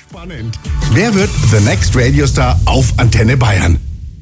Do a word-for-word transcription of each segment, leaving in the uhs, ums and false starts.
Spannend. Wer wird The Next Radio Star auf Antenne Bayern?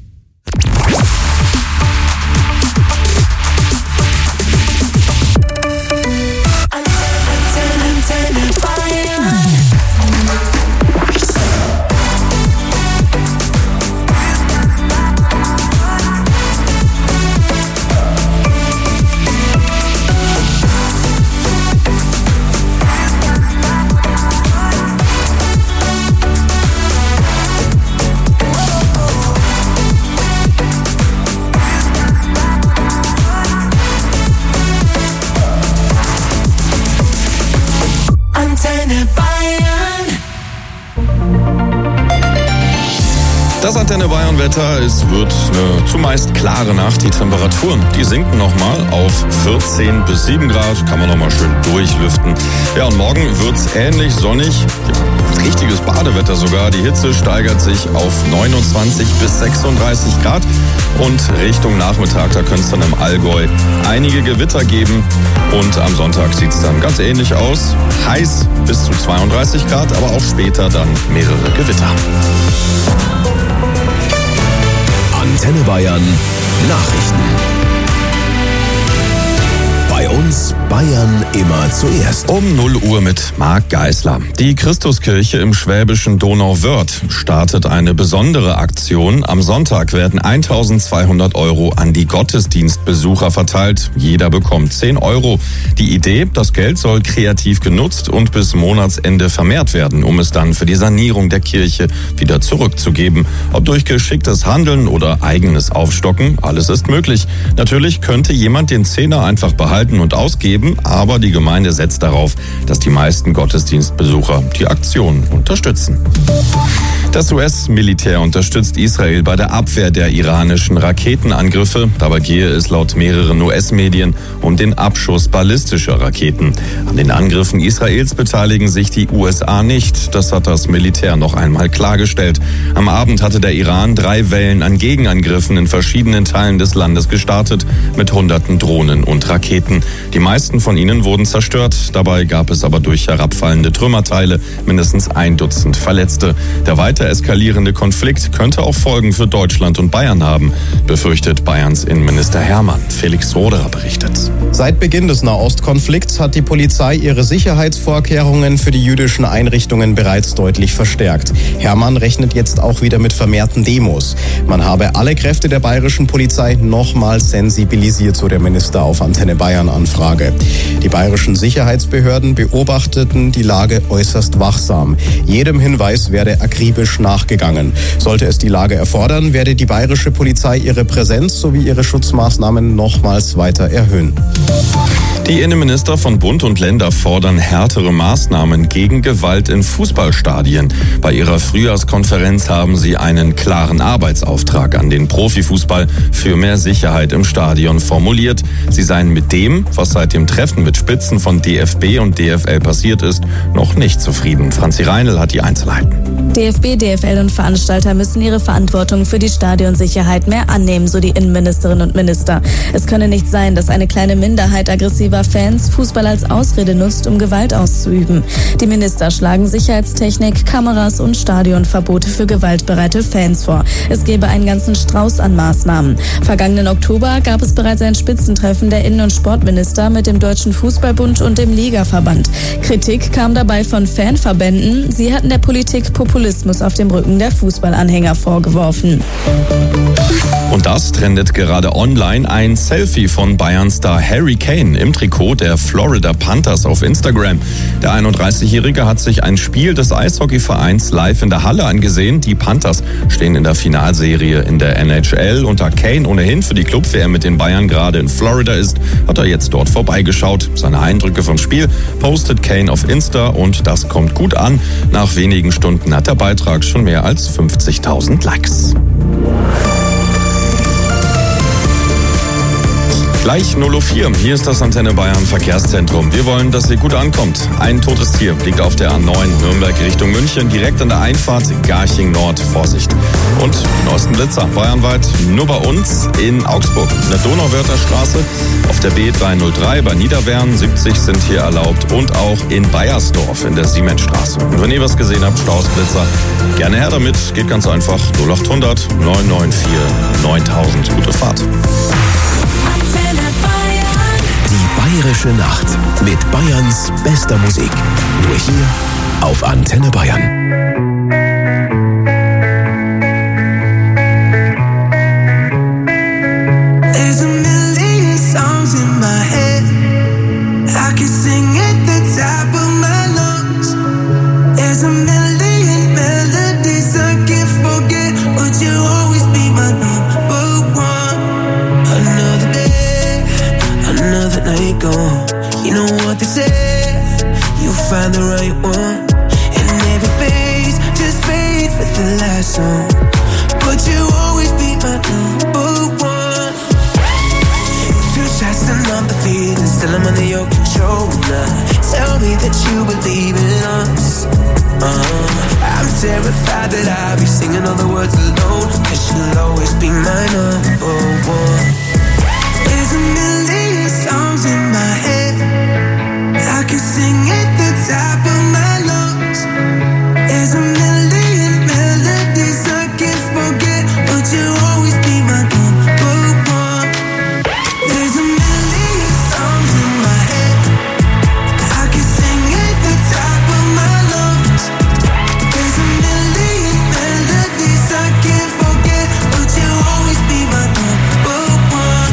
Das Antenne Bayern Wetter, es wird eine zumeist klare Nacht. Die Temperaturen, die sinken nochmal auf vierzehn bis sieben Grad. Kann man nochmal schön durchlüften. Ja, und morgen wird's ähnlich sonnig. Richtiges Badewetter sogar. Die Hitze steigert sich auf neunundzwanzig bis sechsunddreißig Grad. Und Richtung Nachmittag, da könnte es dann im Allgäu einige Gewitter geben. Und am Sonntag sieht's dann ganz ähnlich aus. Heiß bis zu zweiunddreißig Grad, aber auch später dann mehrere Gewitter. Antenne Bayern Nachrichten. Bei uns Bayern immer zuerst. Um null Uhr mit Marc Geisler. Die Christuskirche im schwäbischen Donauwörth startet eine besondere Aktion. Am Sonntag werden eintausendzweihundert Euro an die Gottesdienstbesucher verteilt. Jeder bekommt zehn Euro. Die Idee, das Geld soll kreativ genutzt und bis Monatsende vermehrt werden, um es dann für die Sanierung der Kirche wieder zurückzugeben. Ob durch geschicktes Handeln oder eigenes Aufstocken, alles ist möglich. Natürlich könnte jemand den Zehner einfach behalten und ausgeben, aber die Gemeinde setzt darauf, dass die meisten Gottesdienstbesucher die Aktion unterstützen. Das U S-Militär unterstützt Israel bei der Abwehr der iranischen Raketenangriffe. Dabei gehe es laut mehreren U S-Medien um den Abschuss ballistischer Raketen. An den Angriffen Israels beteiligen sich die U S A nicht. Das hat das Militär noch einmal klargestellt. Am Abend hatte der Iran drei Wellen an Gegenangriffen in verschiedenen Teilen des Landes gestartet, mit hunderten Drohnen und Raketen. Die meisten von ihnen wurden zerstört. Dabei gab es aber durch herabfallende Trümmerteile mindestens ein Dutzend Verletzte. Der weiter eskalierende Konflikt könnte auch Folgen für Deutschland und Bayern haben, befürchtet Bayerns Innenminister Hermann. Felix Roderer berichtet. Seit Beginn des Nahostkonflikts hat die Polizei ihre Sicherheitsvorkehrungen für die jüdischen Einrichtungen bereits deutlich verstärkt. Hermann rechnet jetzt auch wieder mit vermehrten Demos. Man habe alle Kräfte der bayerischen Polizei nochmals sensibilisiert, so der Minister auf Antenne Bayern Anfrage. Die bayerischen Sicherheitsbehörden beobachteten die Lage äußerst wachsam. Jedem Hinweis werde akribisch nachgegangen. Sollte es die Lage erfordern, werde die bayerische Polizei ihre Präsenz sowie ihre Schutzmaßnahmen nochmals weiter erhöhen. Die Innenminister von Bund und Länder fordern härtere Maßnahmen gegen Gewalt in Fußballstadien. Bei ihrer Frühjahrskonferenz haben sie einen klaren Arbeitsauftrag an den Profifußball für mehr Sicherheit im Stadion formuliert. Sie seien mit dem, was seit dem Treffen mit Spitzen von D F B und D F L passiert ist, noch nicht zufrieden. Franzi Reinl hat die Einzelheiten. D F B, D F L und Veranstalter müssen ihre Verantwortung für die Stadionsicherheit mehr annehmen, so die Innenministerinnen und Minister. Es könne nicht sein, dass eine kleine Minderheit aggressiver Fans Fußball als Ausrede nutzt, um Gewalt auszuüben. Die Minister schlagen Sicherheitstechnik, Kameras und Stadionverbote für gewaltbereite Fans vor. Es gebe einen ganzen Strauß an Maßnahmen. Vergangenen Oktober gab es bereits ein Spitzentreffen der Innen- und Sportminister mit dem Deutschen Fußballbund und dem Ligaverband. Kritik kam dabei von Fanverbänden. Sie hatten der Politik Populismus auf dem Rücken der Fußballanhänger vorgeworfen. Und das trendet gerade online. Ein Selfie von Bayern-Star Harry Kane im Trikot der Florida Panthers auf Instagram. Der einunddreißigjährige hat sich ein Spiel des Eishockeyvereins live in der Halle angesehen. Die Panthers stehen in der Finalserie in der N H L. Und da Kane ohnehin für die Club-W M mit den Bayern gerade in Florida ist, hat er jetzt dort vorbeigeschaut. Seine Eindrücke vom Spiel postet Kane auf Insta und das kommt gut an. Nach wenigen Stunden hat der Beitrag schon mehr als fünfzigtausend Likes. Gleich null Uhr vier. Hier ist das Antenne Bayern Verkehrszentrum. Wir wollen, dass ihr gut ankommt. Ein totes Tier liegt auf der A neun Nürnberg Richtung München, direkt an der Einfahrt Garching Nord. Vorsicht. Und die neuesten Blitzer bayernweit nur bei uns in Augsburg. In der Donauwörther Straße, auf der B dreihundertdrei bei Niederwern. siebzig sind hier erlaubt. Und auch in Bayersdorf in der Siemensstraße. Und wenn ihr was gesehen habt, Stausblitzer, gerne her damit. Geht ganz einfach. null acht hundert neun neun vier neuntausend. Gute Fahrt. Die Bayerische Nacht mit Bayerns bester Musik. Nur hier auf Antenne Bayern. Find the right one, and every phase just fades with the last song. But you always be my number one. Two shots and I'm defeated, still I'm under your control now. Tell me that you believe in us. uh, I'm terrified that I'll be singing all the words alone, cause you'll always be my number one. There's a million songs in my head, I can sing at the top of my lungs. There's a million melodies I can't forget, but you'll always be my number one. There's a million songs in my head, I can sing at the top of my lungs. There's a million melodies I can't forget, but you'll always be my number one.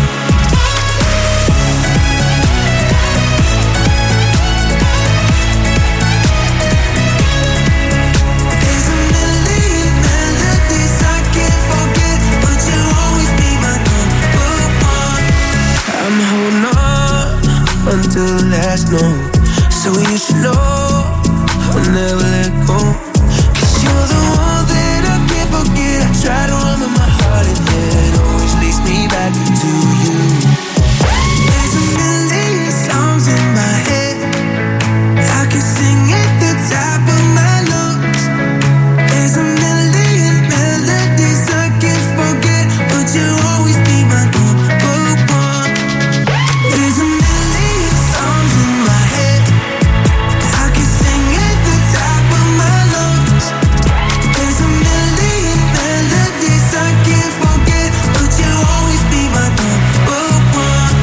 Until the last note, so you should know I'll never let go. Cause you're the one that I can't forget. I try to run with my heart and it always leads me back to you. There's a million songs in my head, I can sing at the top of my lungs. There's a million melodies I can't forget, but you'll always be my number one. There's a million songs in my head, I can sing at the top of my lungs. There's a million melodies I can't forget, but you'll always be my number one.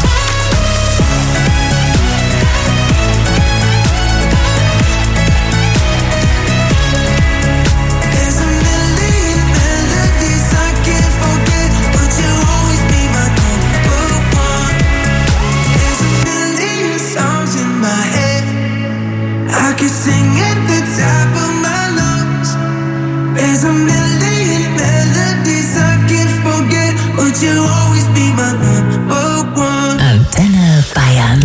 There's a million melodies I can't forget, but you'll always be my number one. There's a million songs in my head, I can sing at the top of my lungs. There's a million melodies I can't forget, but you'll always be my number one. Antenne Bayern.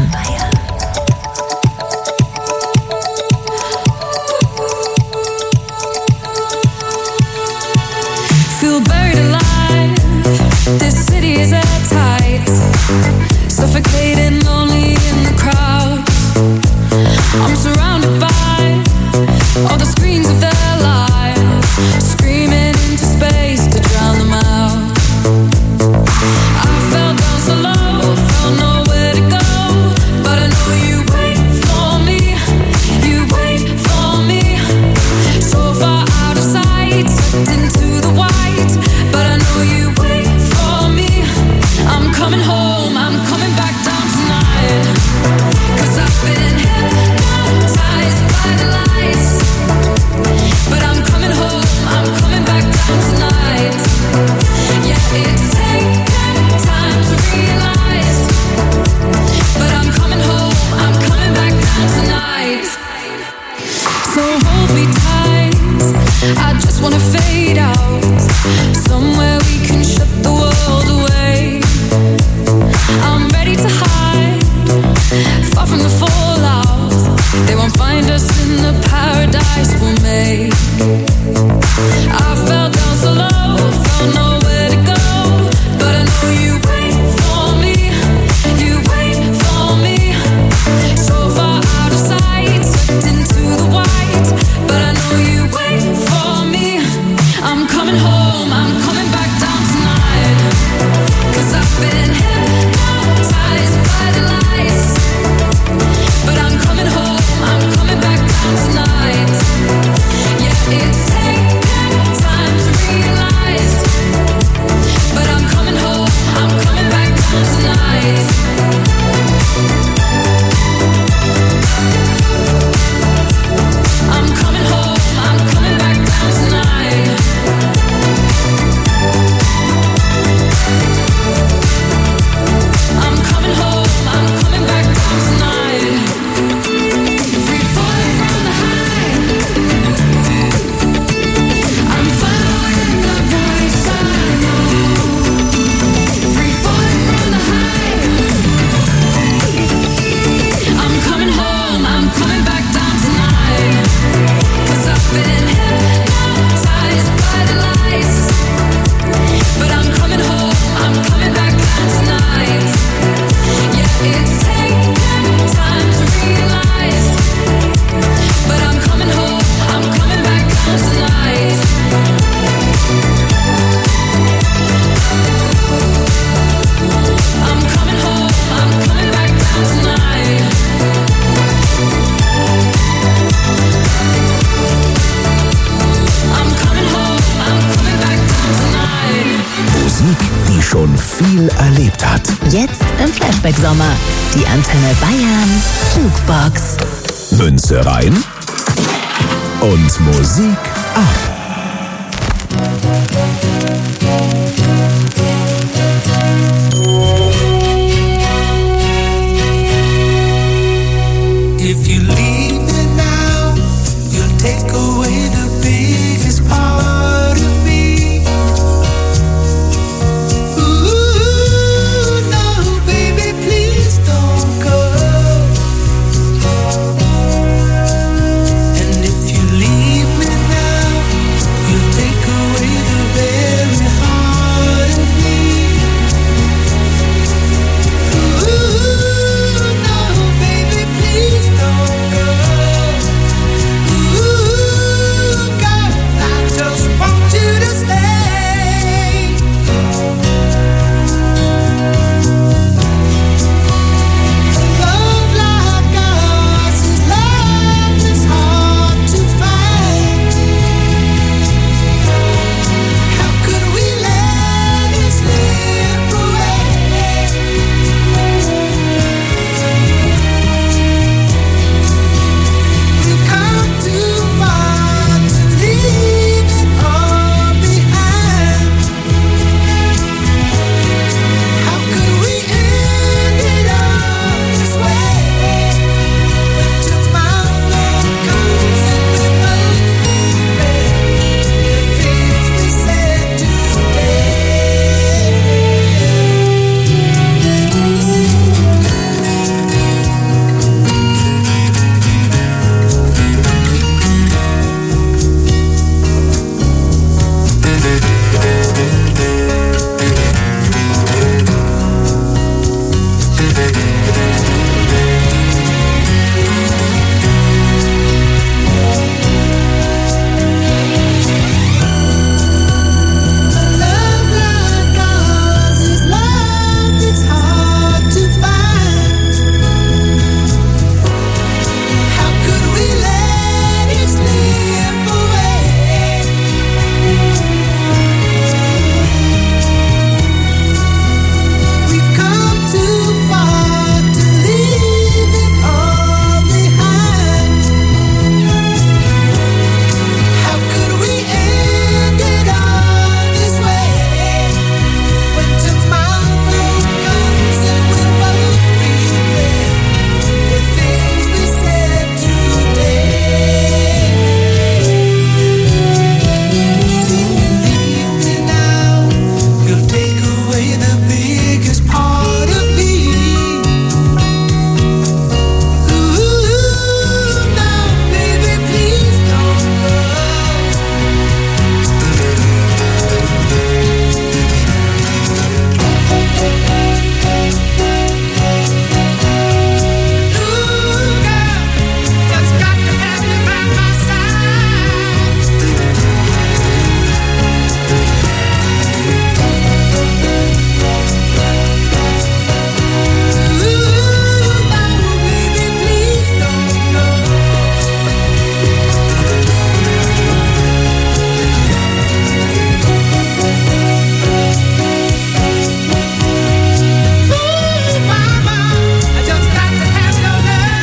Feel buried alive, this city is airtight, suffocating, lonely in the crowd. I'm surrounded by all the screens of their lives, screaming into space to drown them out. I fell down so low, found nowhere to go, but I know you wait for me, you wait for me. So far out of sight, sucked into the white, but I know you wait for me. I'm coming home, I'm coming back down tonight, cause I've been hypnotized by the lights. But I'm coming home, I'm coming back down tonight. Yeah, it's taken time to realize, but I'm coming home, I'm coming back down tonight. So hold me tight, I just wanna fade out, somewhere we can shut the world away. I'm ready to hide, far from the fallout. They won't find us in the paradise we'll make. I fell down so low, found nowhere to go, but I know you wait for me, schon viel erlebt hat. Jetzt im Flashback-Sommer. Die Antenne Bayern Jukebox. Münze rein und Musik ab. If you leave me now, you'll take away the biggest part of me. Ooh, no, baby, please don't go. And if you leave me now, you'll take away the very heart of me. Ooh, no, baby, please don't go. Ooh, girl, I just want you to stay. Love like ours is love that's hard to find. How could we let it slip away? We've come too far to leave it all behind. How could we end it all this way? When tomorrow comes and we both regret the things we said today. Love like ours is love that's hard to find. How could we let it slip away? We've come too far to leave it all behind. How could we end it all this way? When tomorrow comes and we both regret the things we said today. Leave me now, you'll take away the biggest part of me. Ooh, now, baby, please don't go. Ooh, girl, just got to have you by my side. Ooh, now, baby, please don't go. Ooh, mama, I just got to have your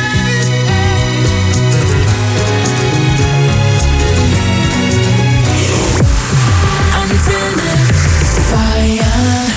love. Antenne Bayern.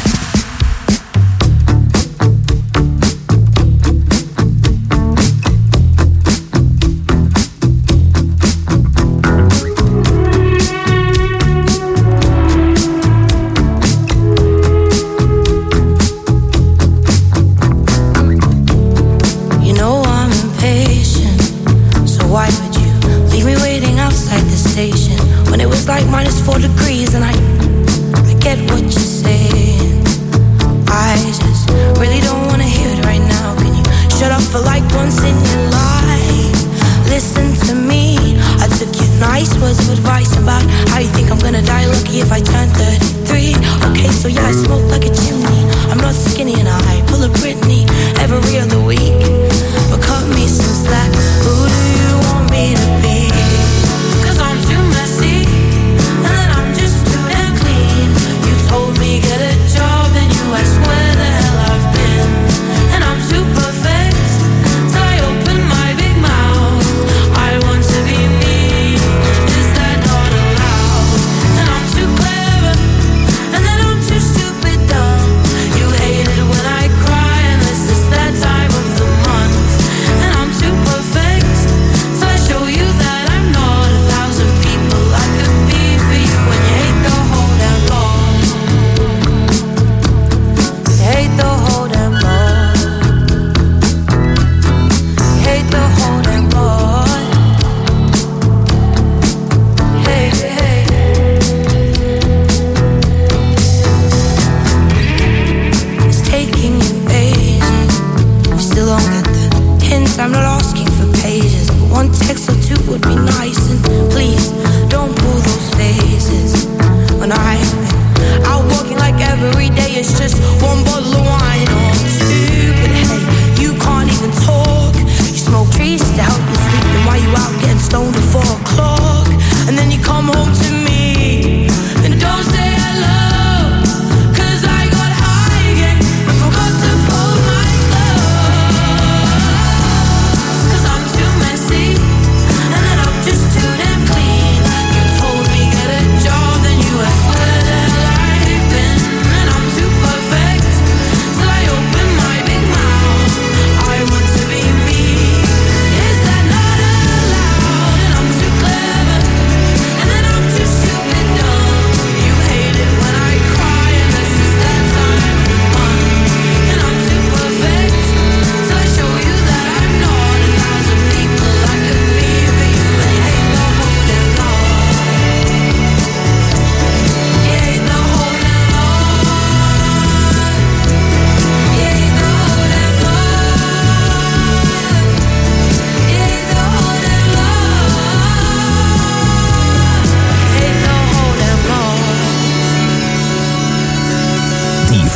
You know I'm impatient, so why would you leave me waiting outside the station when it was like minus four degrees? And I, I get what you're saying. I just really don't wanna hear it right now. Can you shut up for like once in your life? Listen to me. I took your nice words of advice about how you think I'm gonna die lucky if I turn thirty-three. Okay, so yeah, I smoke like a chimney. I'm not skinny and I pull a Britney every other week. But cut me some slack. Who do you want me to be? 'Cause I'm too messy and then I'm just too damn clean. You told me get a job and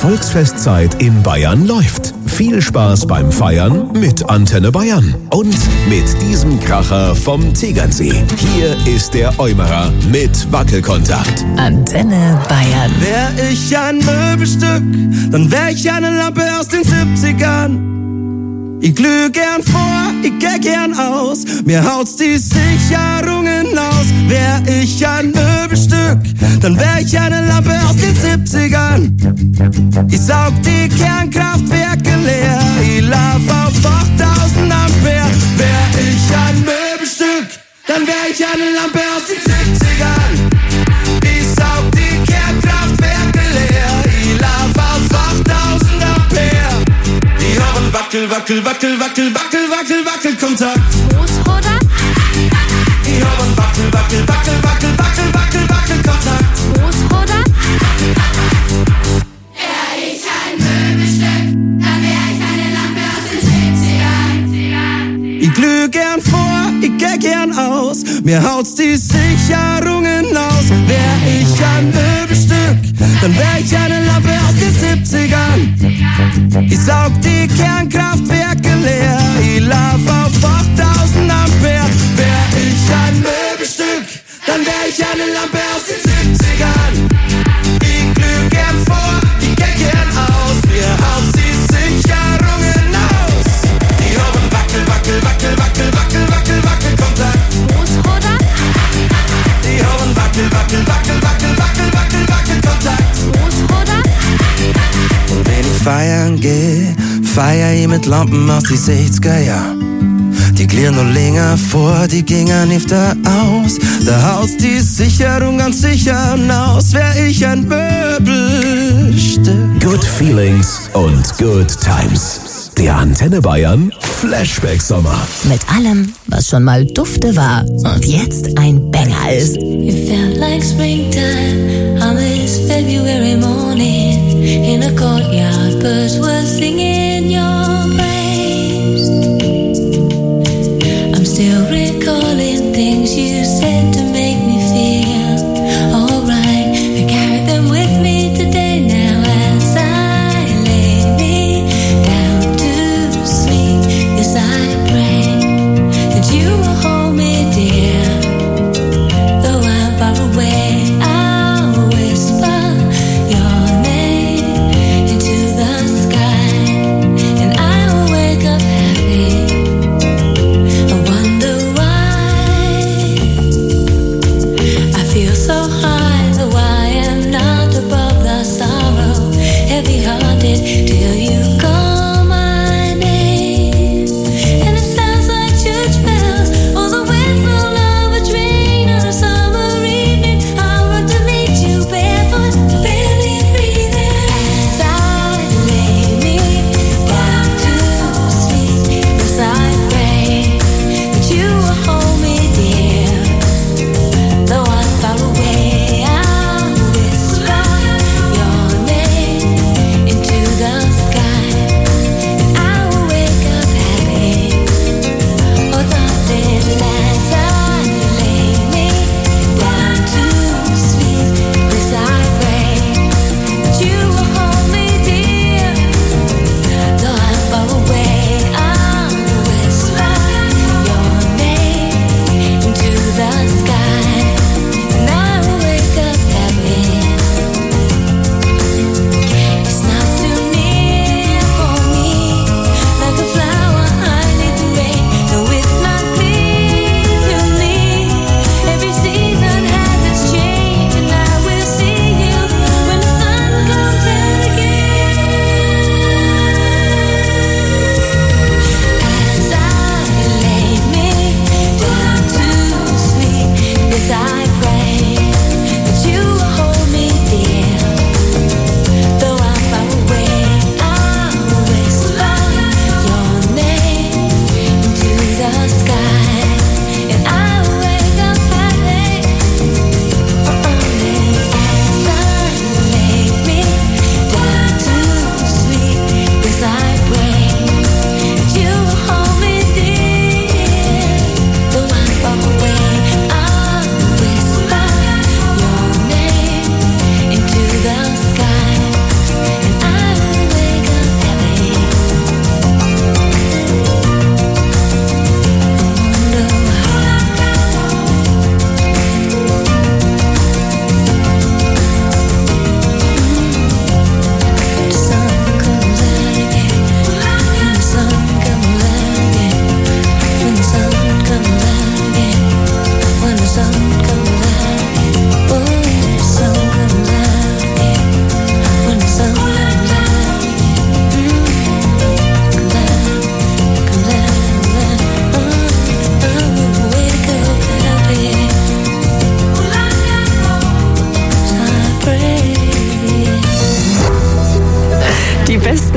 Volksfestzeit in Bayern läuft. Viel Spaß beim Feiern mit Antenne Bayern. Und mit diesem Kracher vom Tegernsee. Hier ist der Eumerer mit Wackelkontakt. Antenne Bayern. Wär ich ein Möbelstück, dann wär ich eine Lampe aus den siebzigern. Ich glüh gern vor, ich geh gern aus, mir haut's die Sicherungen aus. Wär ich ein Möbelstück, dann wär ich eine Lampe aus den siebzigern. Ich saug die Kernkraftwerke leer, ich lauf auf achttausend Ampere. Wär ich ein Möbelstück, dann wär ich eine Lampe aus den siebzigern. Ich saug die Kernkraftwerke leer, ich lauf auf achttausend Ampere. Die haben Wackel, Wackel, Wackel, Wackel, Wackel, Wackel, Wackelkontakt. Großvater? Die haben Wackel, Wackel, Wackel, Wackel, Wackel, Wackel, Wackelkontakt. Großvater? Wär ich ein Möbelstück, dann wär ich eine Lampe aus den siebzigern. Ich glüh gern vor, ich geh gern aus, mir haut's die Sicherungen aus. Wär ich ein Möbelstück, dann wär ich eine Lampe aus den siebzigern. Ich saug die Kernkraftwerke leer, ich lauf auf achttausend Ampere. Wär ich ein Möbelstück, dann wär ich eine Lampe aus den siebzigern. Ich glüh gern vor, ich geh gern aus, mir haut's die Sicherungen aus. Die haben Wackel, Wackel, Wackel, Wackel, Wackel, Wackel, Wackelkontakt. Großvater? Die haben Wackel, Wackel, Wackel, Wackel, Wackel, Wackel, Wackelkontakt. Großvater? Und wenn ich feiern geh, feier ich mit Lampen aus die sechziger Jahr. Die glieren noch länger vor, die gingen öfter aus. Da haust die Sicherung ganz sicher aus. Wär ich ein Möbelstück. Good Feelings und Good Times. Der Antenne Bayern Flashback Sommer. Mit allem, was schon mal dufte war und jetzt ein Banger ist. It felt like springtime on this February morning. In a courtyard, birds were singing your praise. I'm still recalling things you said to make me feel alright. I carry them with me today now as I lay me down to sleep. Yes, I pray that you will hold me dear. Though I'm far away, I'll whisper your name into the sky, and I will wake up happy. I wonder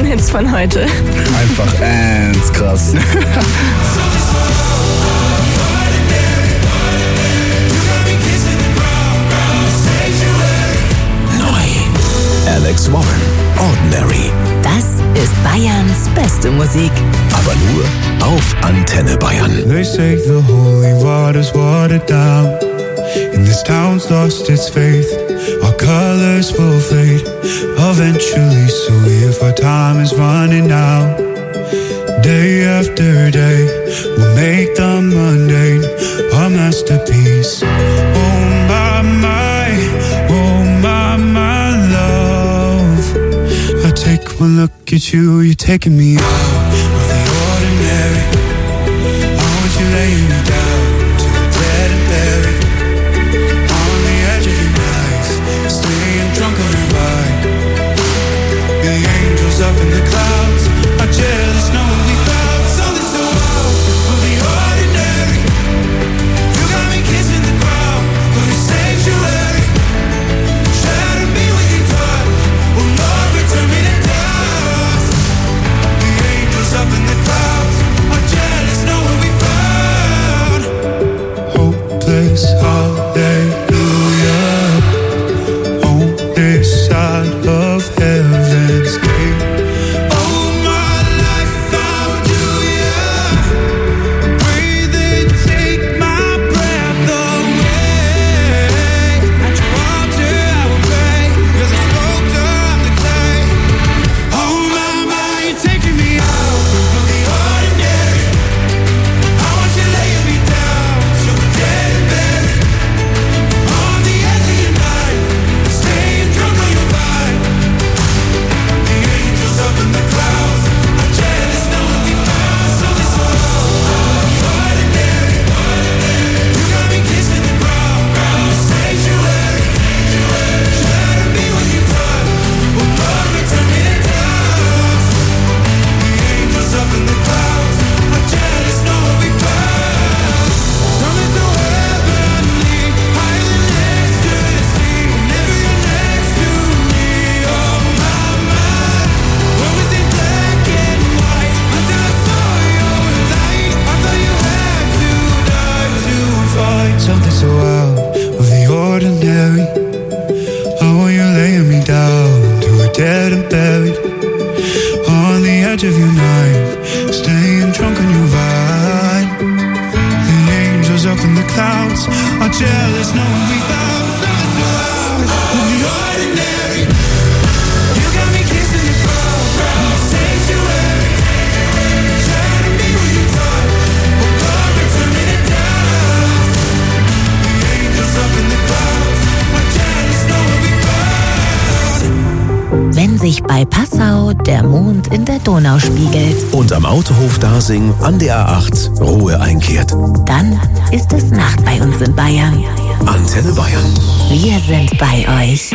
Hits von heute. Einfach ernst krass. Alex Warren, Ordinary. Das ist Bayerns beste Musik. Aber nur auf Antenne Bayern. They say the holy water's watered down, and this town's lost its faith. Our colors will fade eventually, so if our time is running out, day after day, we'll make the mundane a masterpiece. Oh my, my, oh my, my love. I take one look at you, you're taking me out of the ordinary. I want you laying me down to the dead and buried, on the edge of your knife, staying drunk on your ride. The angels up in the clouds are jealous knowing we found something so out of the ordinary. You got me kissing the ground of your sanctuary. Shadow me with your touch, oh Lord, return me to dust. The angels up in the clouds are jealous knowing we found hopeless hallelujah on this side of heaven's gate. Oh, my life found you, yeah. Breathe and take my breath away. At your altar I will pray. You're the sculptor, I'm the clay. Oh, my, my, you're taking me out of the ordinary. I want you laying me down so dead and buried, on the edge of your knife, staying drunk on your vibe. The angels up in the clouds are jealous knowing we found something so ordinary. You got me kissing the ground, your sanctuary. Shadow me when you touch, oh Lord, return me to dust. The angels up in the clouds are jealous knowing we found something so heavenly, higher than ecstasy. Whenever you're next to me, oh my, my. What was it black and white until I saw your light? I thought you had to die to find something so out of the ordinary. I want you laying me down to a dead and buried, on the edge of your knife, staying drunk on your vine. The angels up in the clouds are jealous knowing we found something so out of the ordinary. You got me kissing the ground, your sanctuary. Shadow me when you touch, oh Lord, return me to dust. The angels up in the clouds are jealous knowing we found. Wenn sich bei Passau der Mond in der Donau spiegelt, Und am Autohof Dasing an der A acht Ruhe einkehrt. dann ist es Nacht bei uns in Bayern. Antenne Bayern. Wir sind bei euch.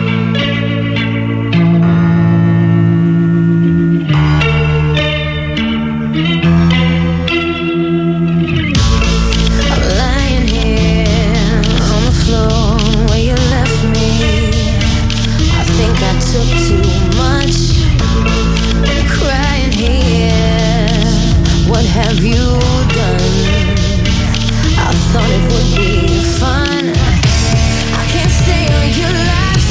I'm lying here on the floor where you left me. I think I took too much. I'm crying here. What have you done? I thought it would be fun. I can't stay on your life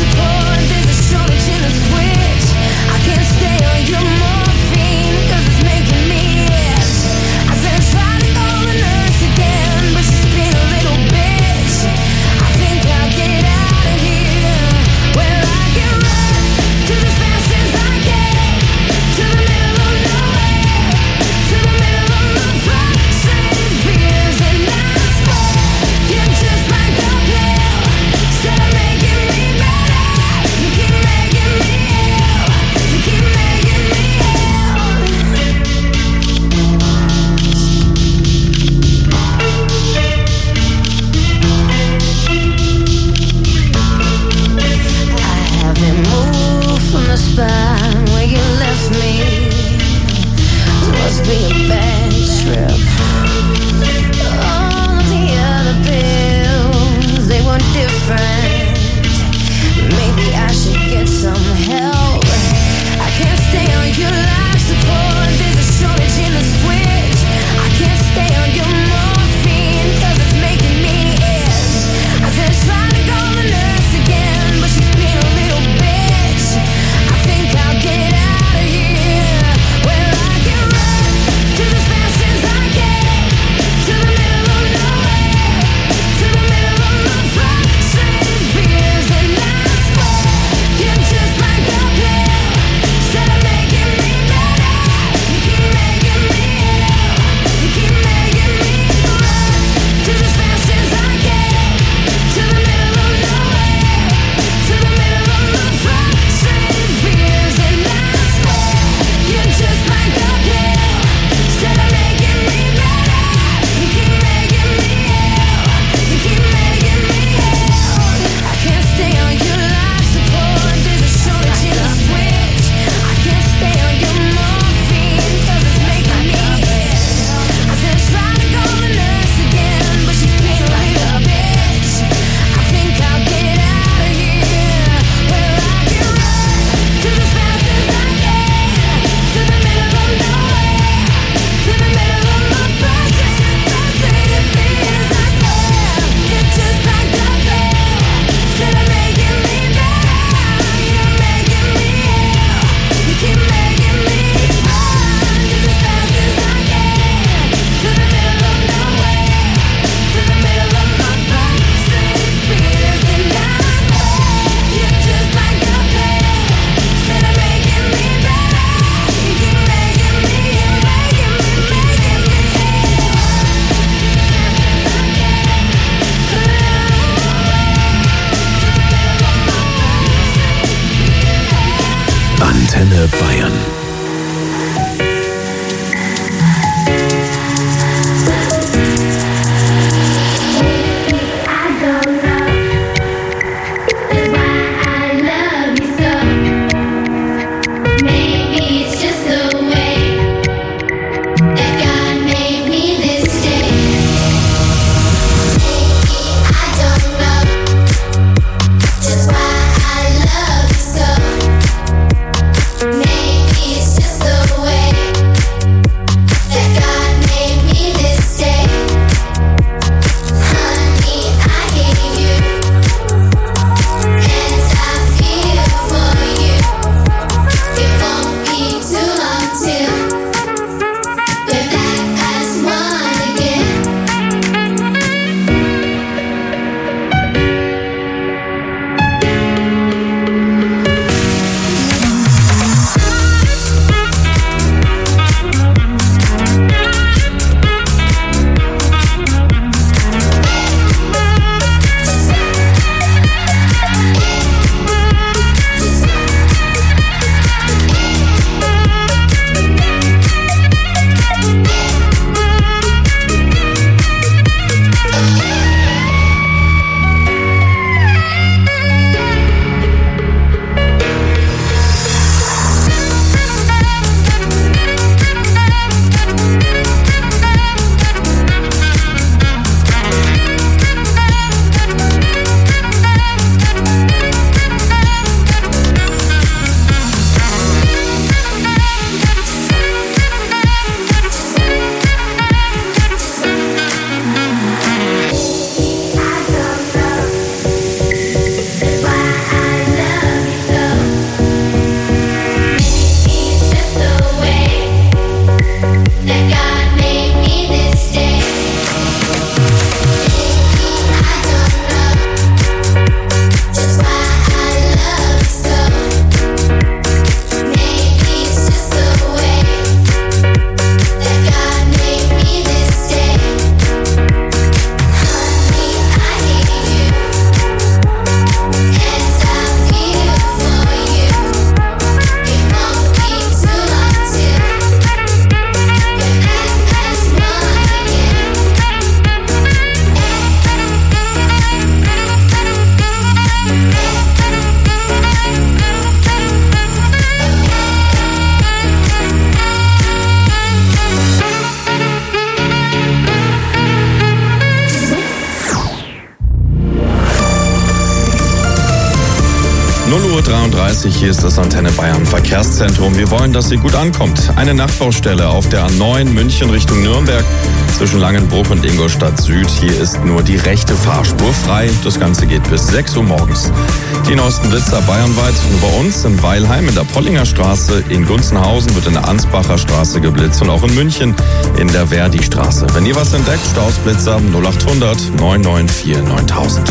null Uhr dreiunddreißig, hier ist das Antenne Bayern Verkehrszentrum. Wir wollen, dass sie gut ankommt. Eine Nachbaustelle auf der A neun München Richtung Nürnberg zwischen Langenbruch und Ingolstadt Süd. Hier ist nur die rechte Fahrspur frei. Das Ganze geht bis sechs Uhr morgens. Die neuesten Blitzer bayernweit. Nur bei uns in Weilheim in der Pollinger Straße, in Gunzenhausen wird in der Ansbacher Straße geblitzt und auch in München in der Verdi-Straße. Wenn ihr was entdeckt, Stausblitzer null achthundert neun neun vier neuntausend.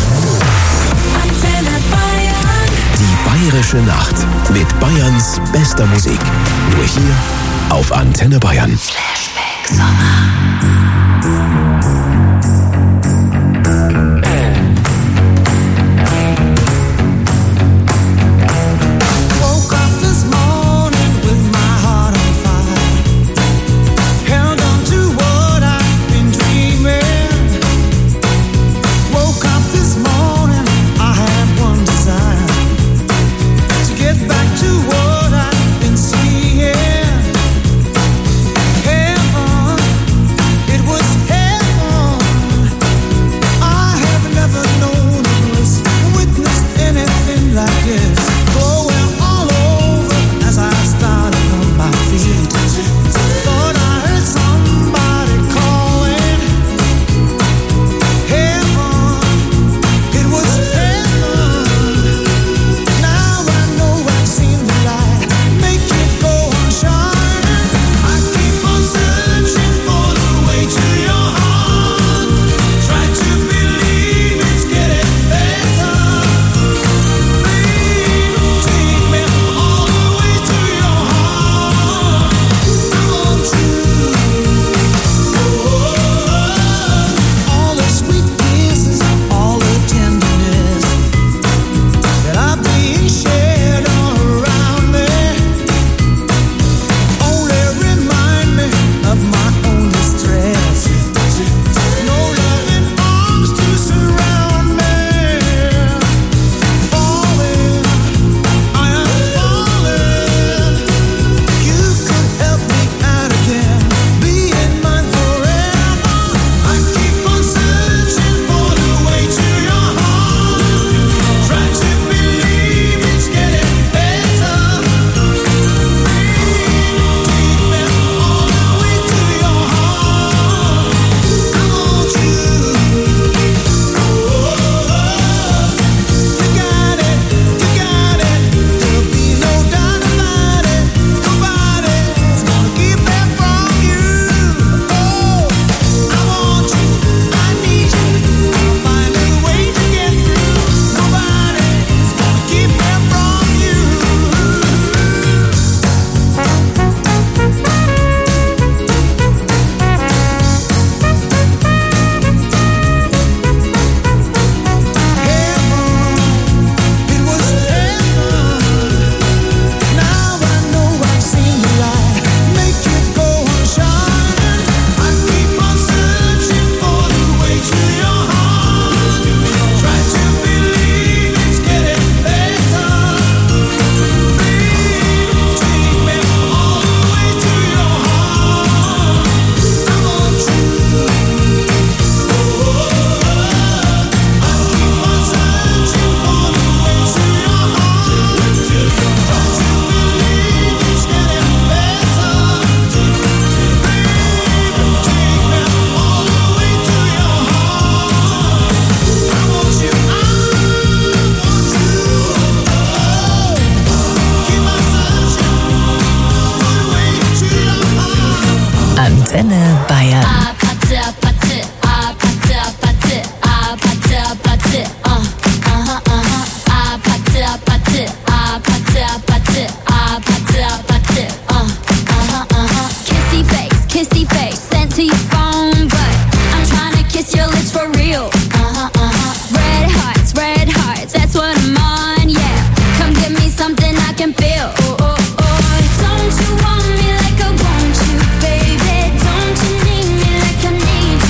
Die Bayerische Nacht mit Bayerns bester Musik. Nur hier auf Antenne Bayern. Flashback Sommer. Antenne Bayern. Kissy face, kissy face, sent to your phone, but I'm trying to kiss your lips for real. Uh-huh, uh-huh. Red hearts, red hearts, that's what I'm on, yeah. Come give me something I can feel. Oh, oh, oh. Don't you want me like I want you, baby? Don't you need me like I need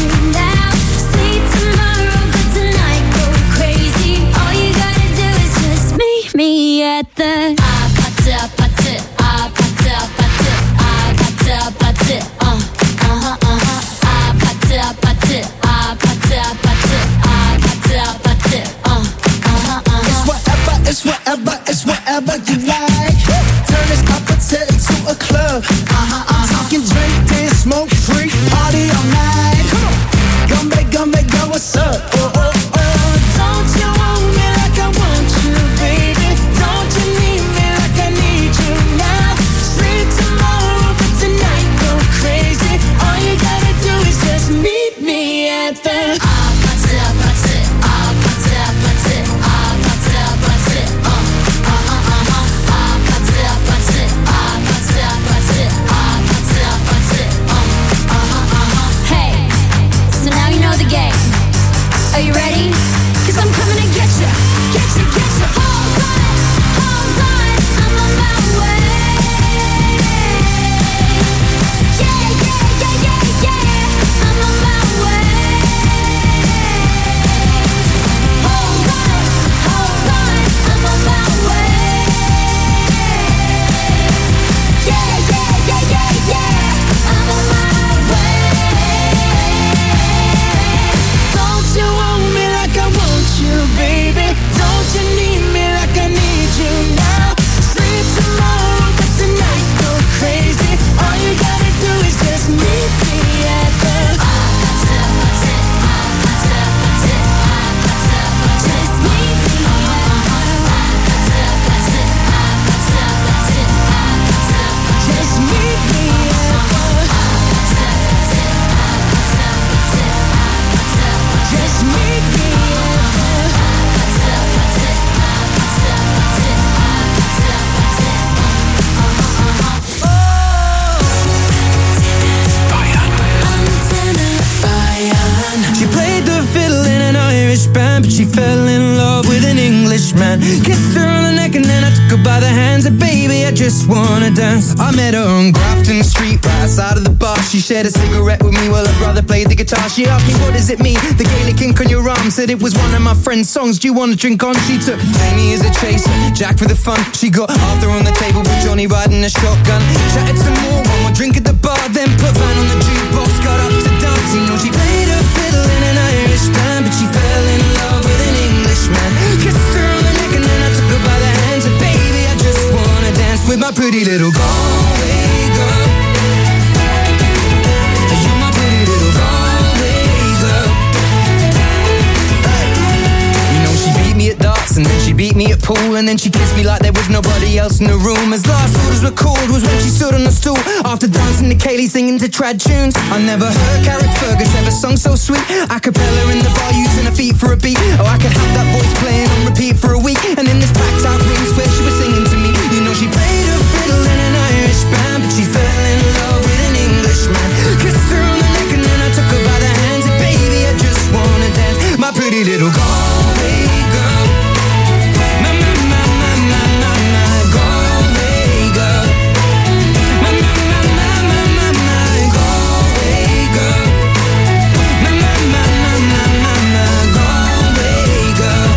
man. Kissed her on the neck and then I took her by the hands, and baby, I just wanna dance. I met her on Grafton Street, right outside of the bar. She shared a cigarette with me while her brother played the guitar. She asked me, what does it mean? The Gaelic ink on your arm. Said it was one of my friend's songs. Do you want to drink on? She took Jamie as a chaser, Jack for the fun. She got Arthur on the table with Johnny riding a shotgun. Chatted some more, one more drink at the bar, then put Van on the jukebox, got up to dance. You know she played her fiddle in an Irish band, but she fell in love with an Englishman. Kissed her on the neck and then I took her by the hands, and baby, I just wanna dance with my pretty little Galway girl. You're my pretty little Galway girl. You know she beat me at darts and then she beat me at pool, and then she kissed me like there was nobody else in the room. As last orders were called was when she stood on the stool after dancing to Kaylee, singing to trad tunes. I never heard Carrick Fergus ever sung so sweet. A cappella in the bar using her feet for a beat. Oh, I could have that voice playing on repeat for a week. And in this packed out room where she was singing to me, you know she played her fiddle in an Irish band, but she fell in love with an Englishman. Kissed her on the neck and then I took her by the hands, and baby, I just wanna dance. My pretty little Galway girl. My, my, my, my, my, my, my Galway girl. My, my, my, my, my, my, my Galway girl. My, my, my, my, my, my, my Galway girl.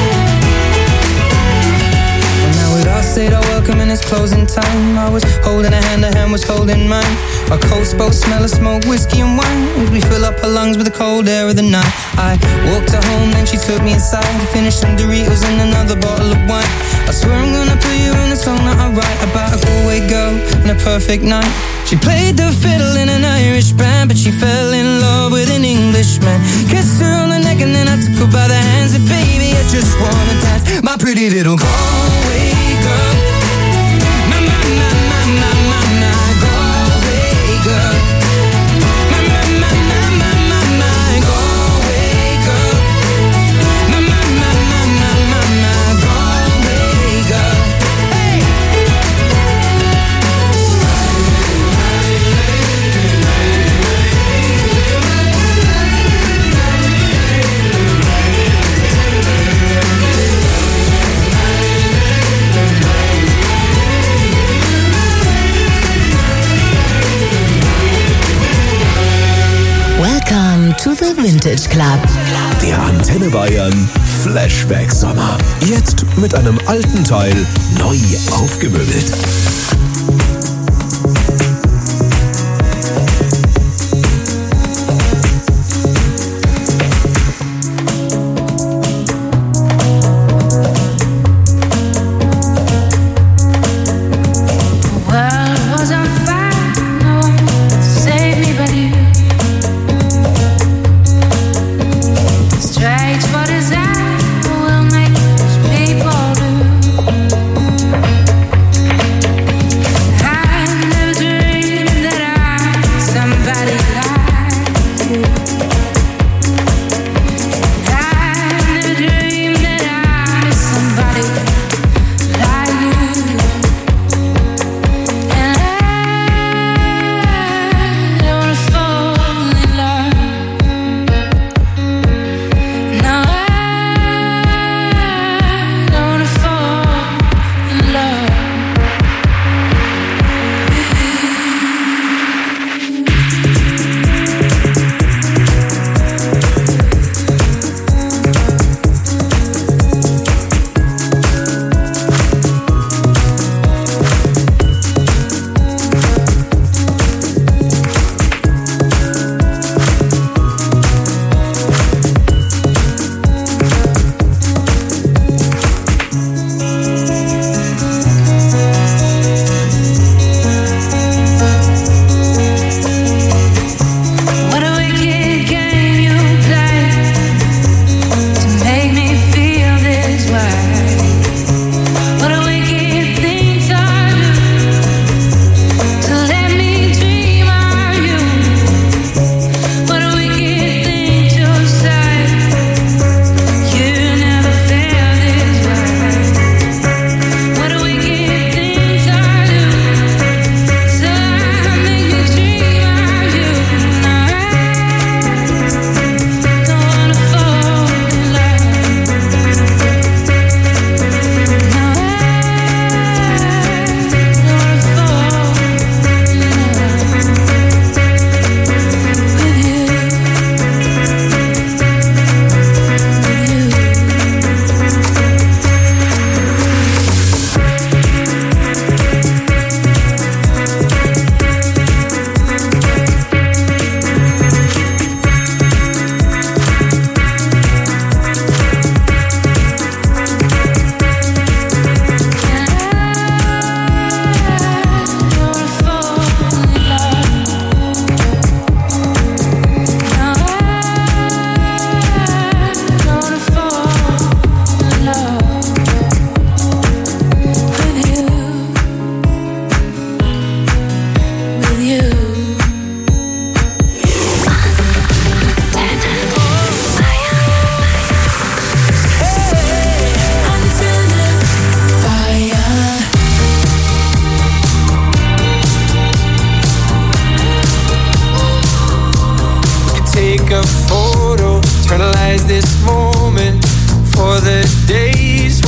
Well, now we'd all said our welcome and it's closing time. I was holding a hand, her hand was holding mine. Our coats both smell of smoke, whiskey and wine, as we fill up her lungs with the cold air of the night. I walked her home, then she took me inside to finish some Doritos and another bottle of wine. I swear I'm gonna put you in a song that I write about a Galway girl and a perfect night. She played the fiddle in an Irish band, but she fell in love with an Englishman. Kissed her on the neck and then I took her by the hands, and baby, I just wanna dance. My pretty little Galway girl. My, my, my, my, my, my, my Galway girl. My, my, my, my, my, my, my Galway girl. My, my, my, my, my, my, my Galway girl. Hey! Welcome to the Vintage Club. Der Antenne Bayern Flashback Sommer. Jetzt mit einem alten Teil neu aufgemöbelt. People do.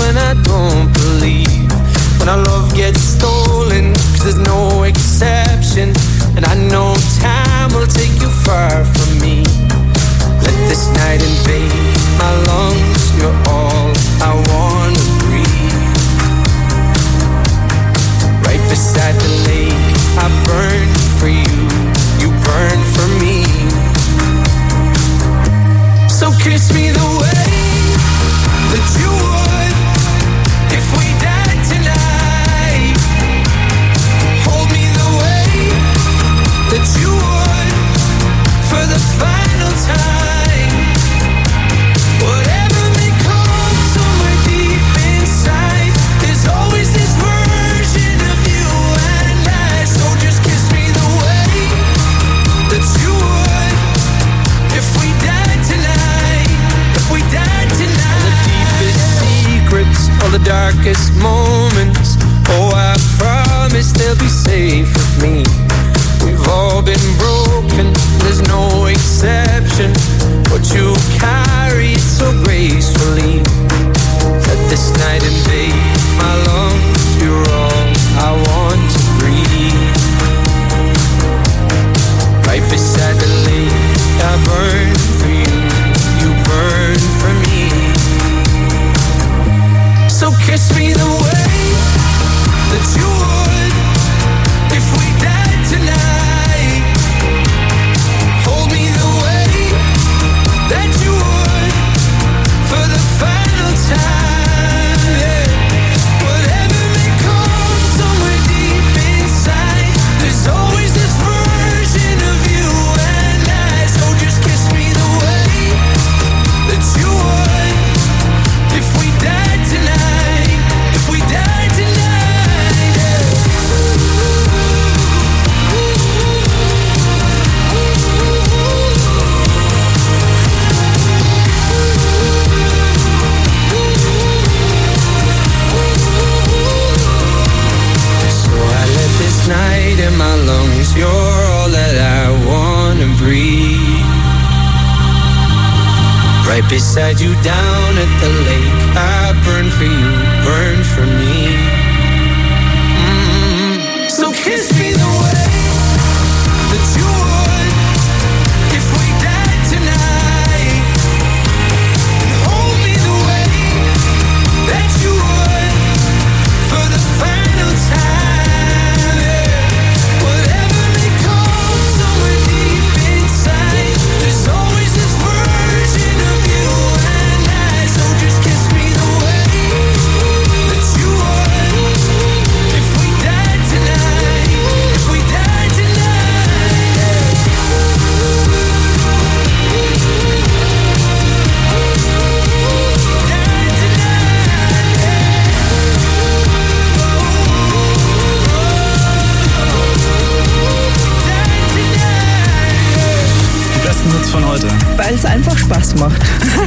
and I don't believe when our love gets stolen, 'cause there's no exception, and I know time will take you far from me. Let this night invade my lungs, you're all I wanna breathe. Right beside the lake, I burn for you, you burn for me. So kiss me the way that you would if we died tonight. Hold me the way that you would for the final time. Whatever may come somewhere deep inside, there's always this version of you and I. So just kiss me the way that you would if we died tonight. If we died tonight. All the deepest secrets, all the darkest moments, oh, I promise they'll be safe with me. We've all been broken, there's no exception, but you carry it so gracefully. Let this night invade my lungs, you're all I want to breathe. Right beside the lake, I burn for you, you burn for me. So kiss me the way that you would if we died tonight. Hold me the way that you would for the final time. Yeah. Whatever may come somewhere deep inside, there's always this version of you and I. So just kiss me the way that you would if we died tonight. If we died tonight. Yeah. So I let this night in my lungs, you're all that I wanna breathe. Right beside you down at the lake, I burn for you, burn for me. Mm-hmm. So kiss me the way that you would if we died tonight. And hold me the way that you would for the final time. Yeah. Whatever may come somewhere deep inside, there's always this version of you and I. So just kiss me the way that you would if we died tonight. If we died tonight. Yeah. Die besten Hits von heute. Weil es einfach Spaß macht.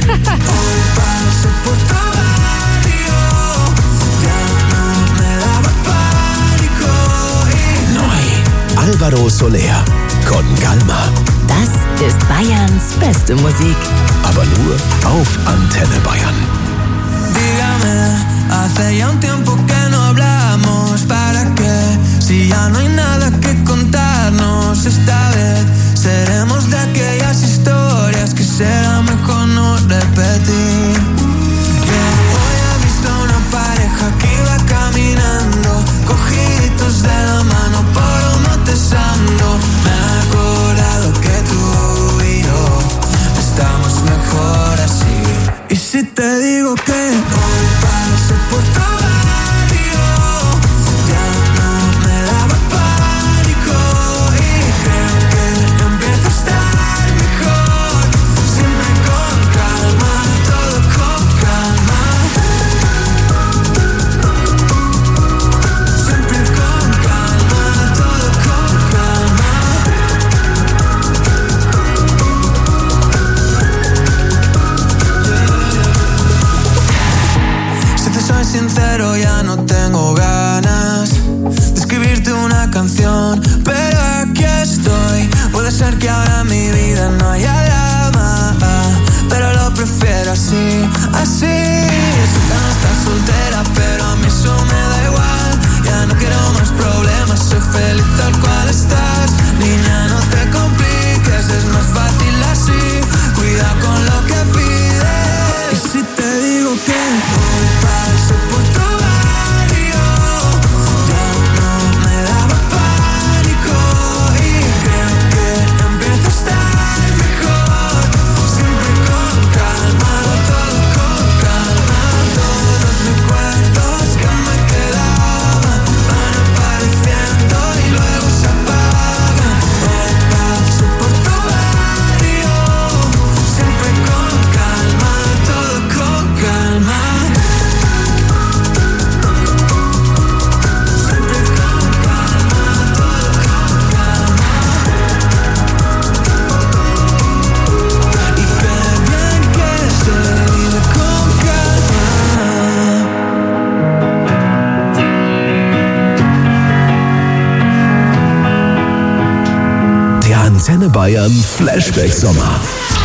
Neu. Alvaro Soler. Con Calma. Das ist Bayerns beste Musik. Aber nur auf Antenne Bayern. Dígame, hace ya un tiempo que no hablamos. ¿Para qué? Si ya no hay nada que contarnos. Esta vez seremos de aquellas historias que será mejor no repetir. Yeah. Hoy he visto una pareja que iba caminando, cogiditos de la mano por uno tesando. Me he acordado que tú y yo estamos mejor así. Y si te digo que hoy pasé por tu barrio, ya no me daba pánico y creo que empieza a estar mejor. Siempre con calma, todo con calma. Siempre con calma, todo con calma. Si te soy sincero, ya no tengo ganas de escribirte una canción, pero aquí estoy. Puede ser que ahora en mi vida no haya drama, pero lo prefiero así, así. Si no estás soltero Antenne Bayern Flashback Sommer.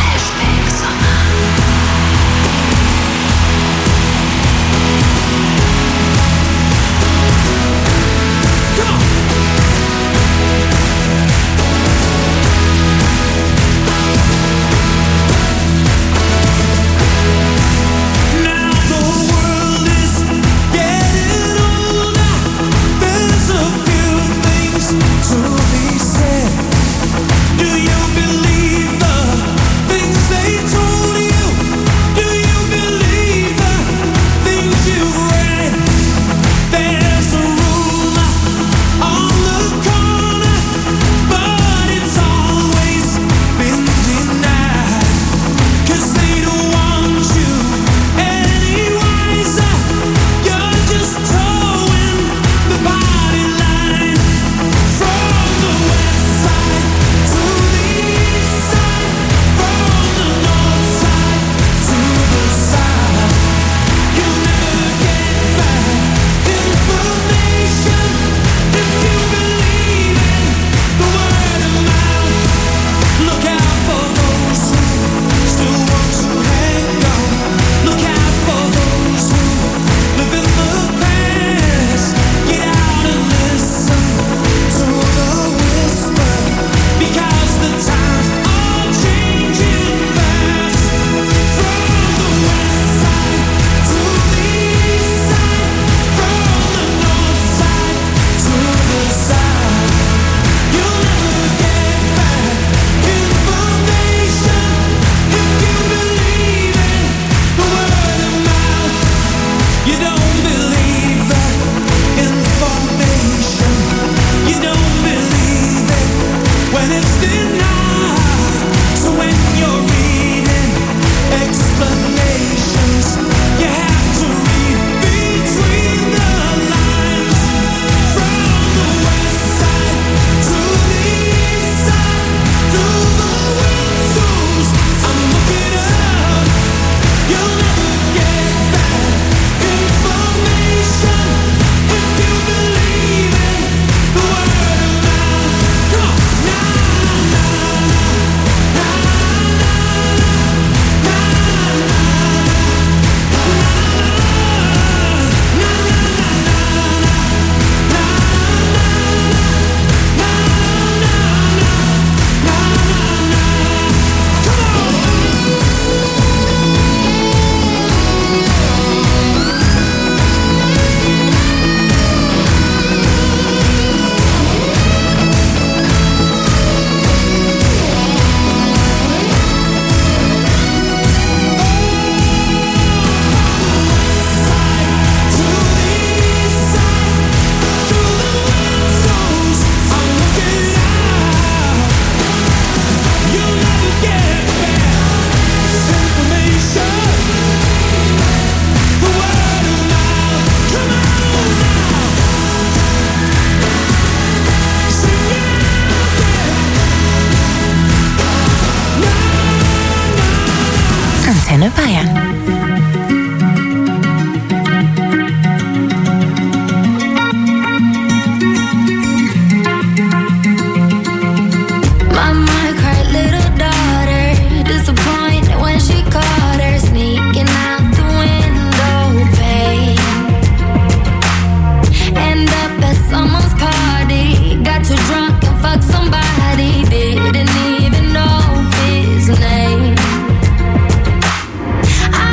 Antenne Bayern. I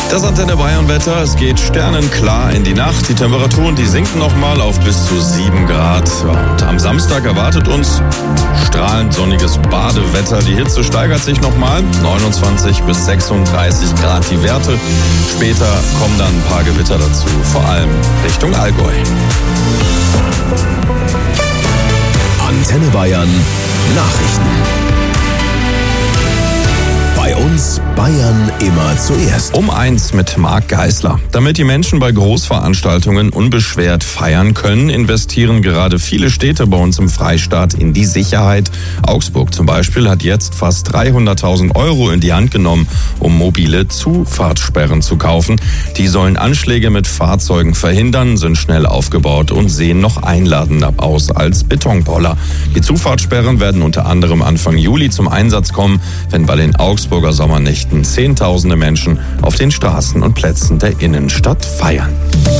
Das Antenne Bayern Wetter, es geht sternenklar in die Nacht. Die Temperaturen, die sinken nochmal auf bis zu sieben Grad. Und am Samstag erwartet uns strahlend sonniges Badewetter. Die Hitze steigert sich nochmal, neunundzwanzig bis sechsunddreißig Grad die Werte. Später kommen dann ein paar Gewitter dazu, vor allem Richtung Allgäu. Antenne Bayern Nachrichten. Bei uns Bayern immer zuerst. Um eins mit Marc Geisler. Damit die Menschen bei Großveranstaltungen unbeschwert feiern können, investieren gerade viele Städte bei uns im Freistaat in die Sicherheit. Augsburg zum Beispiel hat jetzt fast dreihunderttausend Euro in die Hand genommen, um mobile Zufahrtssperren zu kaufen. Die sollen Anschläge mit Fahrzeugen verhindern, sind schnell aufgebaut und sehen noch einladender aus als Betonpoller. Die Zufahrtssperren werden unter anderem Anfang Juli zum Einsatz kommen, wenn bei den Augsburger Sommernächten Zehntausende Menschen auf den Straßen und Plätzen der Innenstadt feiern.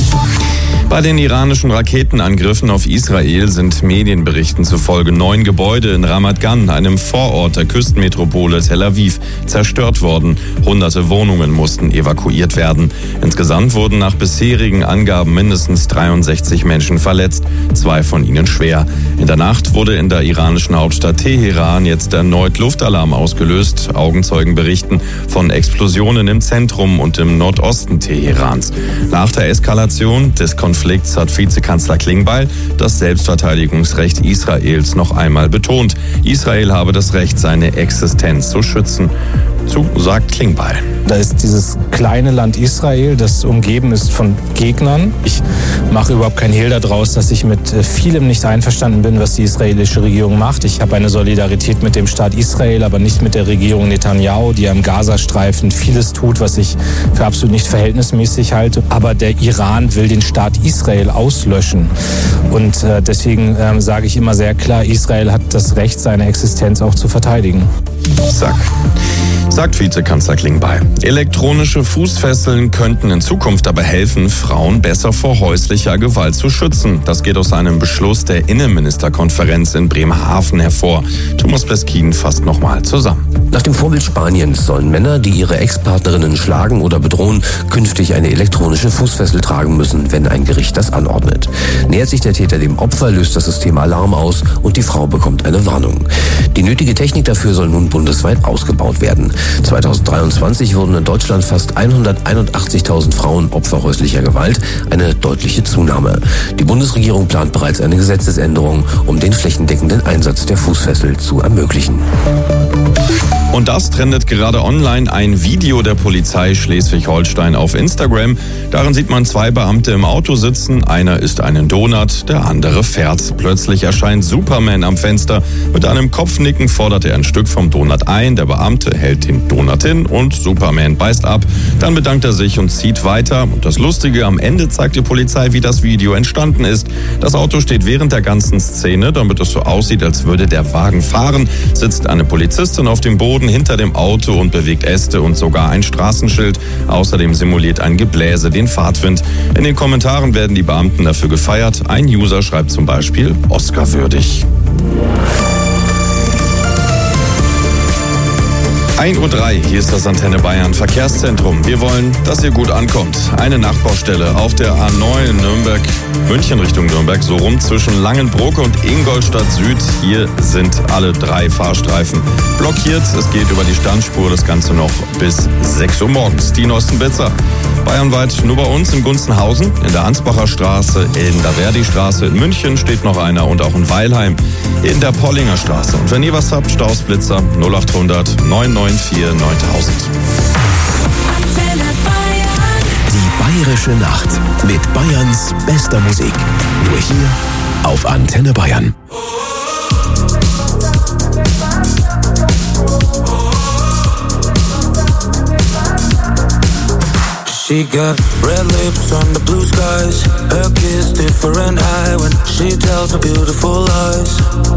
Bei den iranischen Raketenangriffen auf Israel sind Medienberichten zufolge neun Gebäude in Ramat Gan, einem Vorort der Küstenmetropole Tel Aviv, zerstört worden. Hunderte Wohnungen mussten evakuiert werden. Insgesamt wurden nach bisherigen Angaben mindestens dreiundsechzig Menschen verletzt, zwei von ihnen schwer. In der Nacht wurde in der iranischen Hauptstadt Teheran jetzt erneut Luftalarm ausgelöst. Augenzeugen berichten von Explosionen im Zentrum und im Nordosten Teherans. Nach der Eskalation des Konflikts hat Vizekanzler Klingbeil das Selbstverteidigungsrecht Israels noch einmal betont. Israel habe das Recht, seine Existenz zu schützen. Zu, sagt Klingbeil. Da ist dieses kleine Land Israel, das umgeben ist von Gegnern. Ich mache überhaupt keinen Hehl daraus, dass ich mit vielem nicht einverstanden bin, was die israelische Regierung macht. Ich habe eine Solidarität mit dem Staat Israel, aber nicht mit der Regierung Netanyahu, die am Gazastreifen vieles tut, was ich für absolut nicht verhältnismäßig halte. Aber der Iran will den Staat Israel auslöschen. Und äh, deswegen äh, sage ich immer sehr klar, Israel hat das Recht, seine Existenz auch zu verteidigen. Sag. Sagt Vizekanzler Klingbeil. Elektronische Fußfesseln könnten in Zukunft aber helfen, Frauen besser vor häuslicher Gewalt zu schützen. Das geht aus einem Beschluss der Innenministerkonferenz in Bremerhaven hervor. Thomas Pleskin fasst nochmal zusammen. Nach dem Vorbild Spaniens sollen Männer, die ihre Ex-Partnerinnen schlagen oder bedrohen, künftig eine elektronische Fußfessel tragen müssen, wenn ein Gericht das anordnet. Nähert sich der Täter dem Opfer, löst das System Alarm aus und die Frau bekommt eine Warnung. Die nötige Technik dafür soll nun bundesweit ausgebaut werden. zweitausenddreiundzwanzig wurden in Deutschland fast hunderteinundachtzigtausend Frauen Opfer häuslicher Gewalt, eine deutliche Zunahme. Die Bundesregierung plant bereits eine Gesetzesänderung, um den flächendeckenden Einsatz der Fußfessel zu ermöglichen. Und das trendet gerade online ein Video der Polizei Schleswig-Holstein auf Instagram. Darin sieht man zwei Beamte im Auto sitzen. Einer isst einen Donut, der andere fährt. Plötzlich erscheint Superman am Fenster. Mit einem Kopfnicken fordert er ein Stück vom Donut ein. Der Beamte hält den Donut hin und Superman beißt ab. Dann bedankt er sich und zieht weiter. Und das Lustige, am Ende zeigt die Polizei, wie das Video entstanden ist. Das Auto steht während der ganzen Szene, damit es so aussieht, als würde der Wagen fahren, sitzt eine Polizistin auf dem Boden hinter dem Auto und bewegt Äste und sogar ein Straßenschild. Außerdem simuliert ein Gebläse den Fahrtwind. In den Kommentaren werden die Beamten dafür gefeiert. Ein User schreibt zum Beispiel Oscar-würdig. ein Uhr drei, hier ist das Antenne Bayern Verkehrszentrum. Wir wollen, dass ihr gut ankommt. Eine Nachbaustelle auf der A neun Nürnberg, München Richtung Nürnberg, so rum zwischen Langenbrocke und Ingolstadt Süd. Hier sind alle drei Fahrstreifen blockiert. Es geht über die Standspur, das Ganze noch bis sechs Uhr morgens. Die Ostenbitzer. Bayernweit nur bei uns in Gunzenhausen, in der Ansbacher Straße, in der Verdi-Straße, in München steht noch einer und auch in Weilheim, in der Pollinger Straße. Und wenn ihr was habt, Stausblitzer null acht hundert neun neun vier neuntausend. Die bayerische Nacht mit Bayerns bester Musik. Nur hier auf Antenne Bayern. She got red lips on the blue skies. Her kiss different high when she tells her beautiful lies.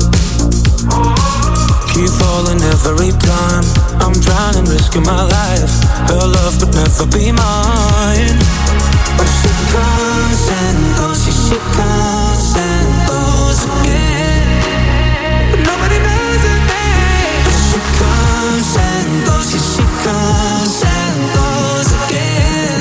Keep falling every time. I'm trying and risking my life. Her love could never be mine. But she comes and goes, she, she comes and goes again. But nobody knows her name. But she comes and goes, she, she comes and goes again.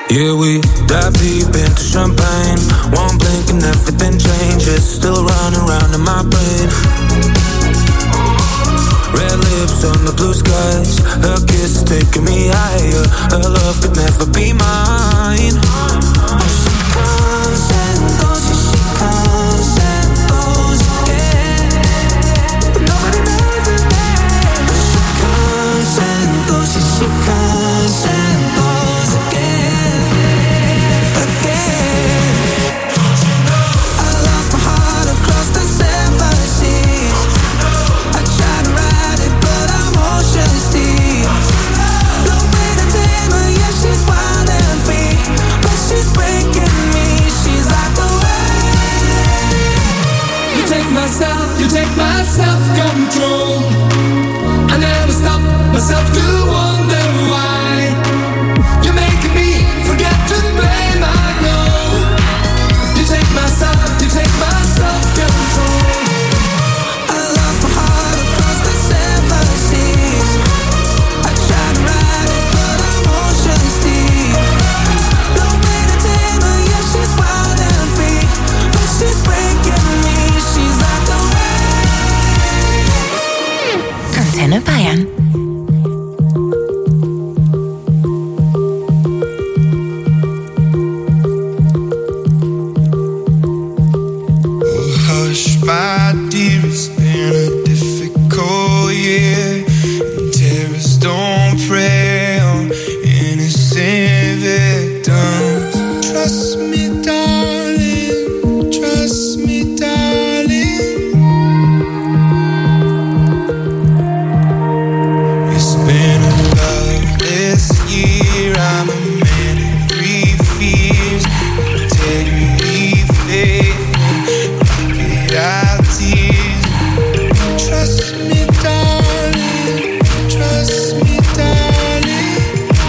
Yeah, we dive deep into champagne. One blink and everything changes. Still running around in my brain. Red lips on the blue skies. Her kiss is taking me higher. Her love could never be mine. She comes and goes, she comes and goes again. But nobody knows her name. She comes and goes, she comes and goes again. Again. I lost my heart across the seven seas. I tried to ride it, but I'm ocean steep. No way to tame her, yeah, she's wild and free. But she's breaking me, she's like the wave. You take myself, you take my self-control. I never stop myself to wonder why. You're making me forget to blame, I know. You take myself, you take my self-control. I lost my heart across the seven seas. I tried to ride it, but I'm ocean steep. No way to tame her, yeah, she's wild and free. But she's breaking me, she's like the wave. Antenne Bayern. Hush, my dear, it's been a difficult year. And terrorists don't prey on innocent victims. Trust me, darling, trust me, darling. It's been a loveless year. I'm a man of three fears: integrity, faith, out tears. Trust me, darling, trust me, darling.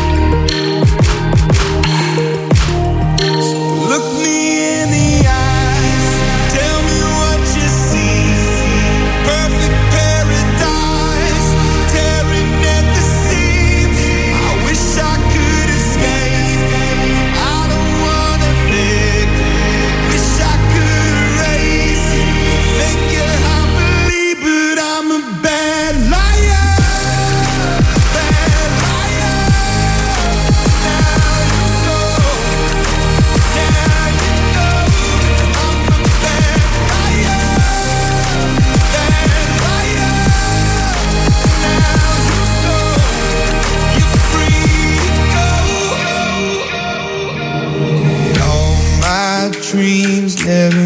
So look me in the eyes, tell me what you see. Perfect paradise, tearing at the seams. I wish I could escape, I don't wanna live. Wish I could erase it. Think you're I believe, but I'm a bad liar. Bad liar. Now you know. Now you know. I'm a bad liar. Bad liar. Now you know. You're free to go. All my dreams never